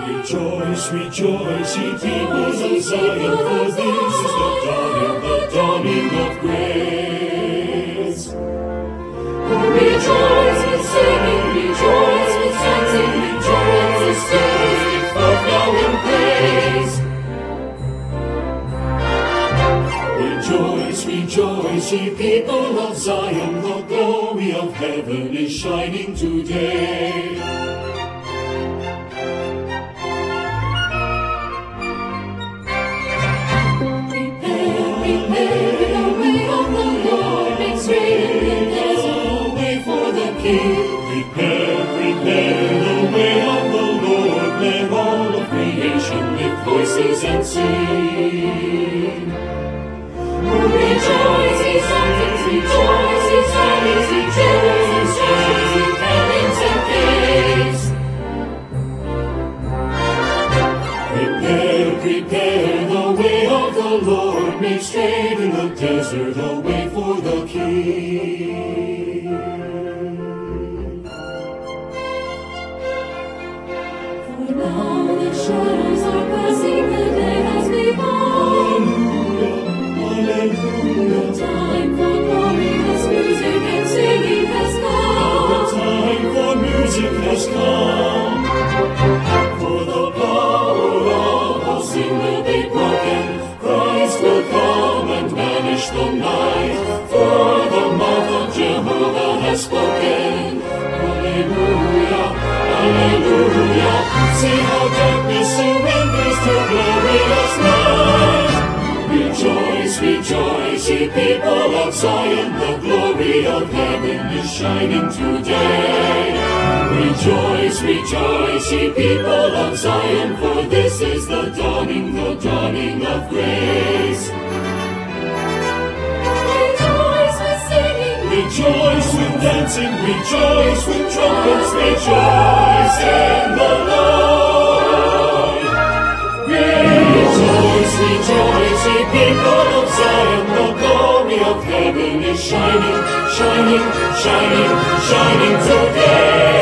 Rejoice, rejoice, ye peoples of Zion, for this is the dawning of grace. Oh, rejoice with singing, rejoice with dancing, rejoice with singing, forth now in praise. Rejoice, rejoice, ye people of Zion, the glory of heaven is shining today. Prepare, prepare the way of the Lord. Let all of creation lift voices and sing. Oh, rejoice, ye mountains, rejoice, ye valleys, rejoice, ye canyons and caves. Prepare, prepare the way of the Lord. Make straight in the desert a way for the King. Now the shadows are passing, the day has begun. Hallelujah, The time for glorious music and singing has come. the time for music has come. For the power of sin will be broken. Christ will come and banish the night. For the mouth of Jehovah has spoken. Hallelujah, hallelujah. See how darkness surrenders to glorious light. Rejoice, rejoice, ye people of Zion, the glory of heaven is shining today. Rejoice, rejoice, ye people of Zion, for this is the dawning of grace. Rejoice with singing, Rejoice with dancing, rejoice with trumpets, rejoice in the Lord. Rejoice, rejoice, ye people of Zion, the glory of heaven is shining, shining, shining, shining today.